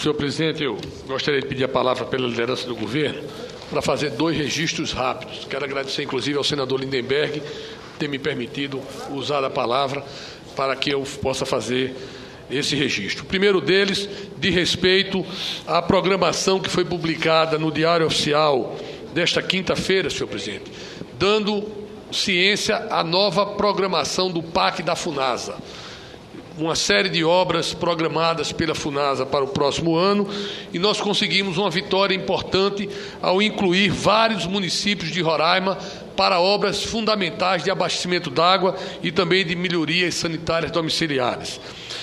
Senhor presidente, eu gostaria de pedir a palavra pela liderança do governo para fazer 2 registros rápidos. Quero agradecer, inclusive, ao senador Lindenberg ter me permitido usar a palavra para que eu possa fazer esse registro. O primeiro deles, de respeito à programação que foi publicada no Diário Oficial desta quinta-feira, senhor presidente, dando ciência à nova programação do PAC da FUNASA. Uma série de obras programadas pela FUNASA para o próximo ano, e nós conseguimos uma vitória importante ao incluir vários municípios de Roraima para obras fundamentais de abastecimento d'água e também de melhorias sanitárias domiciliares.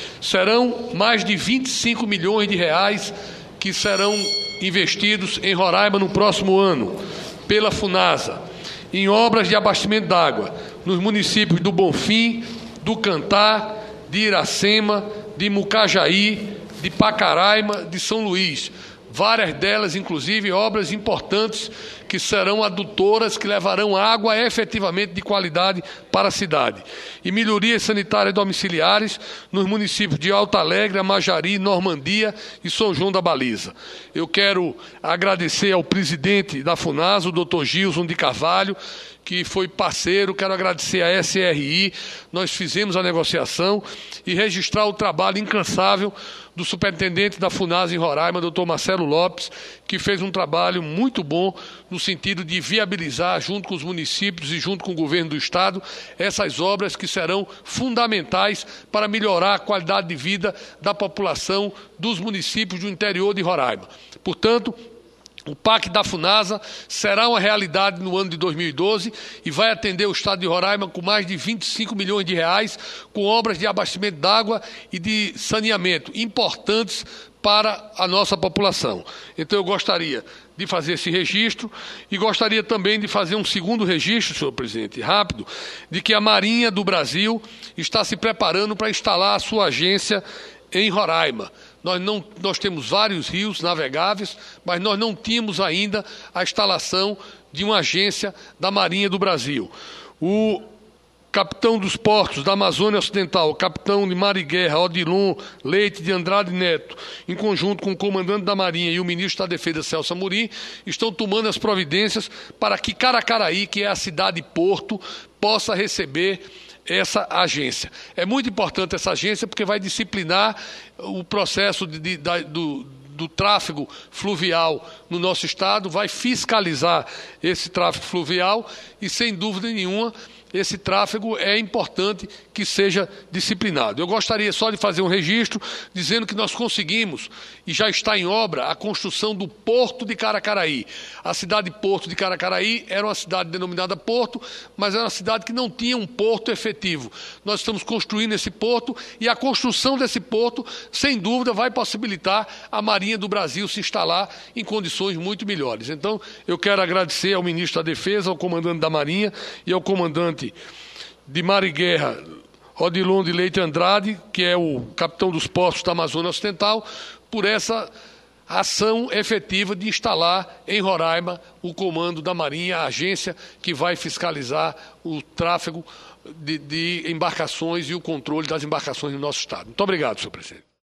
Serão mais de 25 milhões de reais que serão investidos em Roraima no próximo ano pela FUNASA, em obras de abastecimento d'água nos municípios do Bonfim, do Cantá, de Iracema, de Mucajaí, de Pacaraima, de São Luís. Várias delas, inclusive, obras importantes que serão adutoras, que levarão água efetivamente de qualidade para a cidade. E melhorias sanitárias domiciliares nos municípios de Alto Alegre, Amajari, Normandia e São João da Baliza. Eu quero agradecer ao presidente da FUNASA, o doutor Gilson de Carvalho, que foi parceiro. Quero agradecer à SRI, nós fizemos a negociação, e registrar o trabalho incansável do superintendente da FUNASA em Roraima, doutor Marcelo Lopes, que fez um trabalho muito bom no sentido de viabilizar, junto com os municípios e junto com o governo do Estado, essas obras que serão fundamentais para melhorar a qualidade de vida da população dos municípios do interior de Roraima. Portanto, o PAC da FUNASA será uma realidade no ano de 2012 e vai atender o estado de Roraima com mais de 25 milhões de reais, com obras de abastecimento d'água e de saneamento importantes para a nossa população. Então eu gostaria de fazer esse registro e gostaria também de fazer um segundo registro, senhor presidente, rápido, de que a Marinha do Brasil está se preparando para instalar a sua agência em Roraima. Nós temos vários rios navegáveis, mas nós não tínhamos ainda a instalação de uma agência da Marinha do Brasil. O capitão dos portos da Amazônia Ocidental, o capitão de Mar e Guerra, Odilon Leite de Andrade Neto, em conjunto com o comandante da Marinha e o ministro da Defesa, Celso Amorim, estão tomando as providências para que Caracaraí, que é a cidade-porto, possa receber essa agência. É muito importante essa agência porque vai disciplinar o processo do tráfego fluvial no nosso estado, vai fiscalizar esse tráfego fluvial e, sem dúvida nenhuma, esse tráfego é importante que seja disciplinado. Eu gostaria só de fazer um registro dizendo que nós conseguimos, e já está em obra, a construção do Porto de Caracaraí. A cidade Porto de Caracaraí era uma cidade denominada Porto, mas era uma cidade que não tinha um porto efetivo. Nós estamos construindo esse porto, e a construção desse porto, sem dúvida, vai possibilitar a Marinha do Brasil se instalar em condições muito melhores. Então, eu quero agradecer ao ministro da Defesa, ao comandante da Marinha e ao comandante de Mar e Guerra, Odilon de Leite Andrade, que é o capitão dos portos da Amazônia Ocidental, por essa ação efetiva de instalar em Roraima o comando da Marinha, a agência que vai fiscalizar o tráfego de embarcações e o controle das embarcações no nosso estado. Muito obrigado, senhor presidente.